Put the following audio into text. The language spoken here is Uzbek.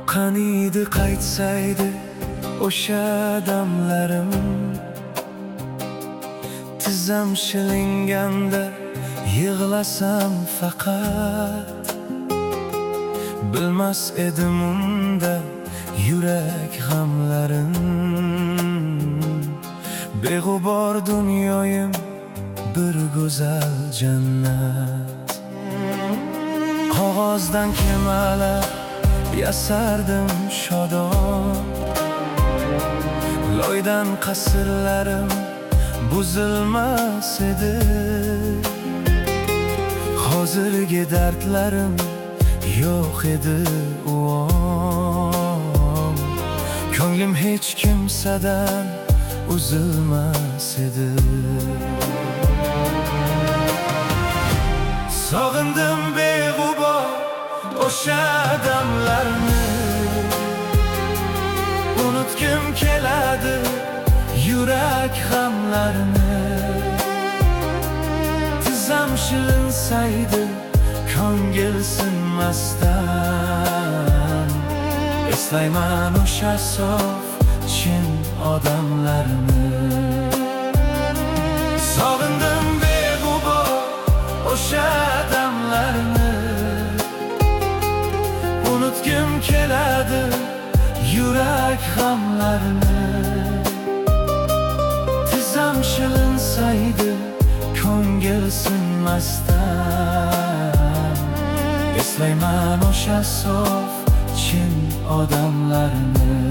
Qaniydi qaytsaydi o'sha damlarim, tizzam shilinganda yig'lasam faqat. Bilmas edim unda yurak g'amlarin. Beg'ubor dunyoyim bir go'zal jannat. Qog'ozdan kemalar yasardim shodon, loydan qasrlarim buzilmas edi. Hozirgi dardlarim yo'q edi u on. Ko'nglim hech kimsadan uzilmas edi. Sog'indim beg'ubor o'sha damlarni, unutgim keladi yurak g'amlarini. Tizzam shilinsaydi ko'ngil sinmasdan, eslayman o'sha sof chin odamlarni. Sog'indim beg'ubor o'sha damlarni, unutgim keladi yurak g'amlarini. Tizzam shilinsaydi ko'ngil sinmasdan, eslayman o'sha sof chin odamlarni.